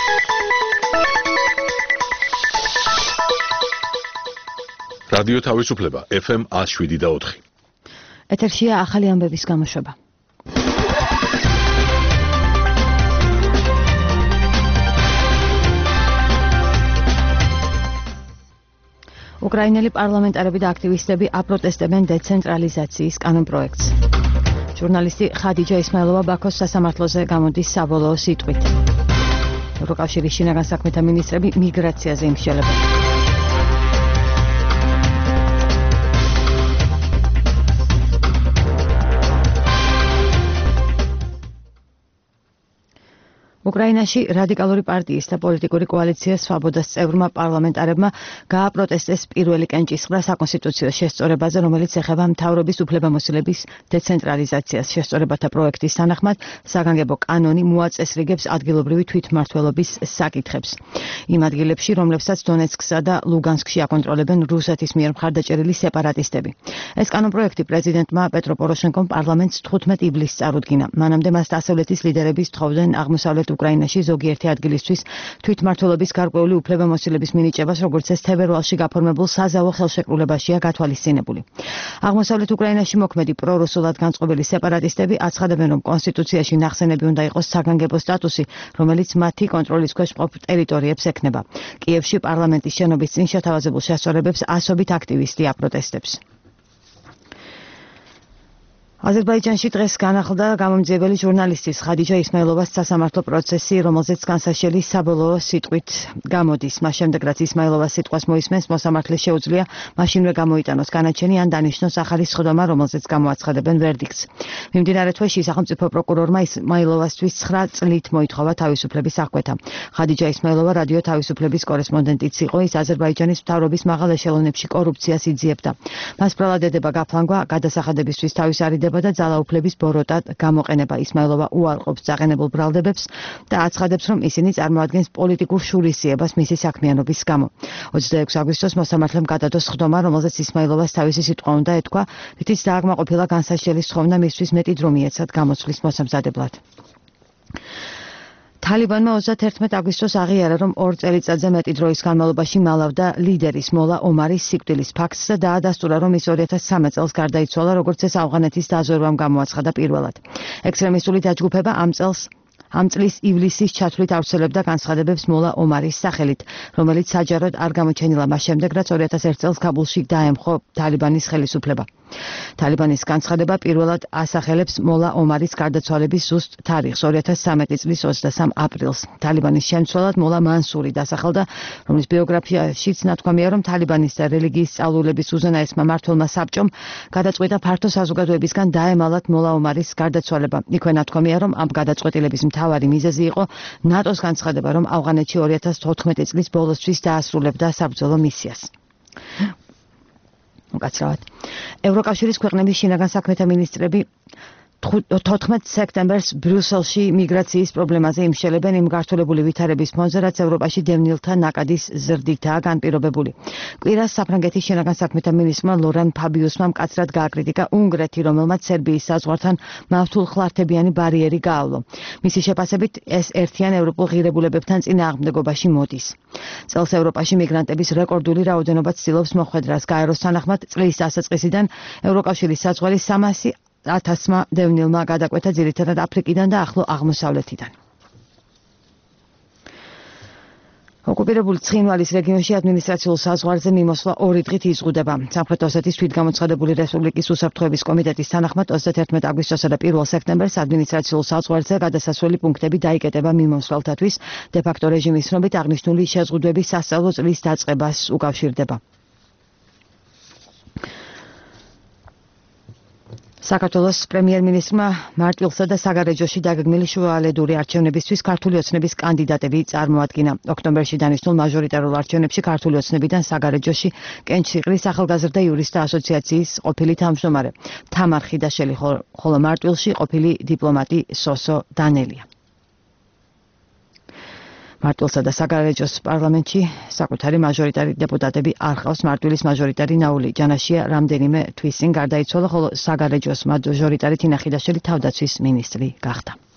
რადიო თავისუფლება FM 107.4. ეთერშია ახალი ამბების გამოშვება. უკრაინელი პარლამენტარები და აქტივისტები აპროტესტებენ დეცენტრალიზაციის კანონპროექტს. ჟურნალისტი ხადიჯა ისმაილოვა ბაქოს სასამართლოზე გამოდის საბოლოო სიტყვით. ევროკავშირის შინაგან საქმეთა მინისტრები მიგრაციაზე იმსჯელებენ. უკრაინაში რადიკალური პარტიის და პოლიტიკური კოალიცია სვაბოდას წევრმა პარლამენტარებმა გააპროტესტეს პირველი კენჭისყრა საკონსტიტუციო შესწორებაზე, რომელიც ეხება მთავრობის უფლებამოსილების დეცენტრალიზაციას. შესწორებათა პროექტის თანახმად საგანგებო კანონი მოაწესრიგებს ადგილობრივი თვითმმართველობის საკითხებს. იმ ადგილებში, რომლებსაც დონეცკსა და ლუგანსკში აკონტროლებენ რუსეთის მიერ მხარდაჭერილი სეპარატისტები. ეს კანონპროექტი პრეზიდენტმა პეტრო პოროშენკომ პარლამენტს 15 ივლისს წარუდგინა. მანამდე მას დასავლეთის ლიდერები სთხოვდნენ აღმოსავლეთ უკრაინაში ზოგიერთი ადგილისთვის თვითმმართველობის გარკვეული უფლებამოსილების მინიჭებას, როგორც ეს თებერვალში გაფორმებულ საზავო ხელშეკრულებაშია გათვალისწინებული. აღმოსავლეთ უკრაინაში მოქმედი პრორუსულად განწყობილი სეპარატისტები აცხადებენ, რომ კონსტიტუციაში ნახსენები უნდა იყოს საგანგებო სტატუსი, რომელიც მათი კონტროლის ქვეშ მყოფ ტერიტორიებს ექნება. კიევში პარლამენტის შენობის წინ შეთავაზებულ შესწორებებს ასობით აქტივისტი აპროტესტებს. აზერბაიჯანში დღეს განახლდა გამომძიებელი ჟურნალისტის ხადიჯა ისმაილოვას სასამართლო პროცესი, რომელზეც განსაშელი საბოლოო სიტყვით გამოდის. მას შემდეგ, რაც ისმაილოვას სიტყვას მოისმენს, მოსამართლეს შეუძლია მაშინვე გამოიტანოს განაჩენი ან დანიშნოს ახალი სხდომა, რომელზეც გამოაცხადებენ ვერდიქტს. მიმდინარე თვეში სახელმწიფო პროკურორმა ისმაილოვასთვის 9 წლით მოითხოვა თავისუფლების აღკვეთა. ხადიჯა ისმაილოვა რადიო თავისუფლების კორესპონდენტიც იყო. ის აზერბაიჯანის მთავრობის მაღალ ეშელონებში კორუფციას იძიებდა. მას ბრალად ედება გაფლანგვა, გადასახადებისთვის თავის არიდება და ძალაუფლების ბოროტად გამოყენება. ისმაილოვა უარყოფს წაყენებულ ბრალდებებს და აცხადებს, რომ ისინი წარმოადგენს პოლიტიკურ შურისძიებას მისი საქმიანობის გამო. 26 აგვისტოს მოსამართლემ გადადო სხდომა, რომელზეც ისმაილოვას თავისი სიტყვა უნდა ეთქვა, რითიც დააკმაყოფილა განსაშელი სხდომა მისთვის მეტი დრო მიეცათ გამოცვლის მოსამზადებლად. თალიბანმა 31 აგვისტოს აღიარა, რომ 2 წელიწადზე მეტი დროის განმავლობაში მალავდა ლიდერის მოლა ომარის სიკვდილის ფაქტს და დაადასტურა, რომ ის 2013 წელს გარდაიცვალა, როგორც ეს ავღანეთის დაზვერვამ გამოაცხადა პირველად. ექსტრემისტული დაჯგუფება ამ წლის ივლისის ჩათვლით ავრცელებდა განცხადებებს მოლა ომარის სახელით, რომელიც საჯაროდ არ გამოჩენილა მას შემდეგ, რაც 2001 წელს ქაბულში დაემხო თალიბანის ხელისუფლება. თალიბანის განცხადება პირველად ასახელებს მოლა ომარის გარდაცვალების ზუსტ თარიღს, 2013 წლის 23 აპრილს. თალიბანის შემცველად მოლა მანსური დასახელდა, რომლის ბიოგრაფიაშიც ნათქვამია, რომ თალიბანის და რელიგიის სწავლულების უზენაესმა მმართველმა საბჭომ გადაწყვიტა ფართო საზოგადოებისგან დაემალათ მოლა ომარის გარდაცვალება. იქვე ნათქვამია, რომ ამ გადაწყვეტილების მთავარი მიზეზი იყო ნატოს განცხადება, რომ ავღანეთში 2014 წლის ბოლოსთვის დაასრულებდა საბრძოლო მისიას. უკაცრავად. ევროკავშირის ქვეყნების შინაგან საქმეთა მინისტრები 14 სექტემბერს ბრიუსელში მიგრაციის პრობლემაზე იმსჯელებენ იმ გართულებული ვითარების ფონზე, რაც ევროპაში დევნილთა ნაკადის ზრდითაა განპირობებული. კვირას საფრანგეთის შინაგან საქმეთა მინისტრმა ლორან ფაბიუსმა მკაცრად გააკრიტიკა უნგრეთი, რომელმაც სერბიის საზღვართან მავთულხლართებიანი ბარიერი გაავლო. მისი შეფასებით, ეს ერთიან ევროპულ ღირებულებებთან წინააღმდეგობაში მოდის. წელს ევროპაში მიგრანტების რეკორდული რაოდენობა ცდილობს მოხვედრას. გაეროს თანახმად, წლის დასაწყისიდან ევროკავშირის საზღვარი 300,000 დევნილმა გადაკვეთა ძირითადად აფრიკიდან და ახლო აღმოსავლეთიდან. ოკუპირებული ცხინვალის რეგიონში ადმინისტრაციულ საზღვარზე მიმოსვლა 2 დღით იზღუდება. სამხრეთ ოსეთის თვითგამოცხადებული რესპუბლიკის უსაფრთხოების კომიტეტის თანახმად 31 აგვისტოსა და 1 სექტემბერს ადმინისტრაციულ საზღვარზე გადასასვლელი პუნქტები დაიკეტება მიმოსვლელთათვის. დე-ფაქტო რეჟიმის ცნობით აღნიშნული შეზღუდვები სასწავლო წლის დაწყებას უკავშირდება. საქართველოს პრემიერ-მინისტრმა მარტვილსა და საგარეჯოში დაგეგმილი შუალედური არჩევნებისთვის ქართული ოცნების კანდიდატები წარმოადგინა. ოქტომბერში დანიშნულ მაჟორიტარულ არჩევნებში ქართული ოცნებიდან საგარეჯოში კენჭსიყრის ახალგაზრდა იურისტთა ასოციაციის ყოფილი თავმჯდომარე თამარ ხიდაშელი, ხოლო მარტვილში ყოფილი დიპლომატი სოსო დანელია. მარტვილსა და საგარეჯოს პარლამენტში საკუთარი მაჟორიტარი დეპუტატები არ ყავს. მარტვილის მაჟორიტარი ნაული ჯანაშია რამდენიმე თვის წინ გარდაიცვალა, ხოლო საგარეჯოს მაჟორიტარი თინა ხიდაშელი თავდაცვის მინისტრი გახდა.